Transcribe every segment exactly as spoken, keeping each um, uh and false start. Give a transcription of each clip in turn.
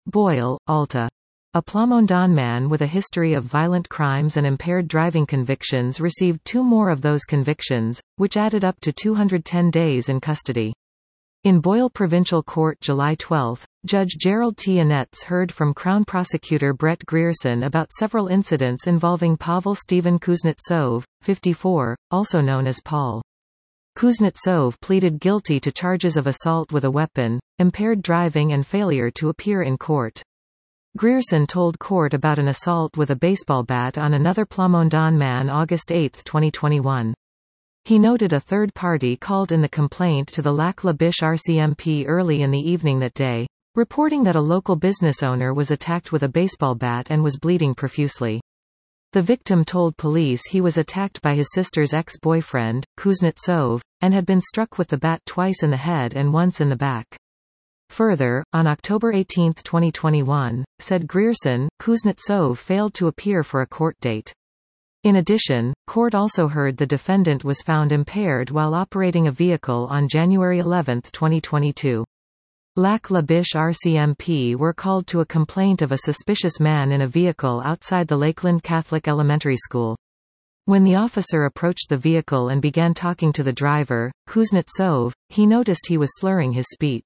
Boyle, Alta. A Plamondon man with a history of violent crimes and impaired driving convictions received two more of those convictions, which added up to two hundred ten days in custody. In Boyle Provincial Court July twelfth, Judge Gerald T. Annetz heard from Crown Prosecutor Brett Grierson about several incidents involving Pavel Stephen Kuznetsov, fifty-four, also known as Paul. Kuznetsov pleaded guilty to charges of assault with a weapon, impaired driving and failure to appear in court. Grierson told court about an assault with a baseball bat on another Plamondon man August eighth twenty twenty-one. He noted a third party called in the complaint to the Lac La Biche R C M P early in the evening that day, reporting that a local business owner was attacked with a baseball bat and was bleeding profusely. The victim told police he was attacked by his sister's ex-boyfriend, Kuznetsov, and had been struck with the bat twice in the head and once in the back. Further, on October eighteenth twenty twenty-one, said Grierson, Kuznetsov failed to appear for a court date. In addition, court also heard the defendant was found impaired while operating a vehicle on January eleventh twenty twenty-two. Lac La Biche R C M P were called to a complaint of a suspicious man in a vehicle outside the Lakeland Catholic Elementary School. When the officer approached the vehicle and began talking to the driver, Kuznetsov, he noticed he was slurring his speech.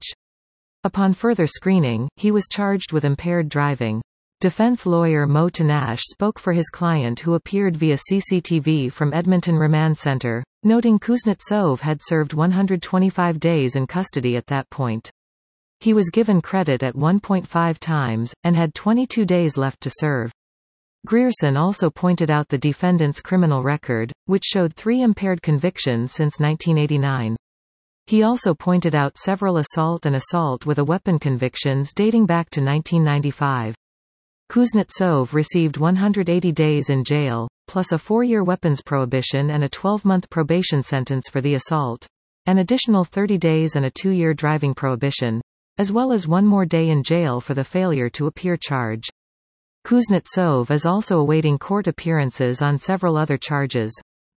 Upon further screening, he was charged with impaired driving. Defense lawyer Mo Tanash spoke for his client who appeared via C C T V from Edmonton Remand Center, noting Kuznetsov had served one hundred twenty-five days in custody at that point. He was given credit at one point five times, and had twenty-two days left to serve. Grierson also pointed out the defendant's criminal record, which showed three impaired convictions since nineteen eighty-nine. He also pointed out several assault and assault with a weapon convictions dating back to nineteen ninety-five. Kuznetsov received one hundred eighty days in jail, plus a four-year weapons prohibition and a twelve-month probation sentence for the assault, an additional thirty days and a two-year driving prohibition, as well as one more day in jail for the failure to appear charge. Kuznetsov is also awaiting court appearances on several other charges.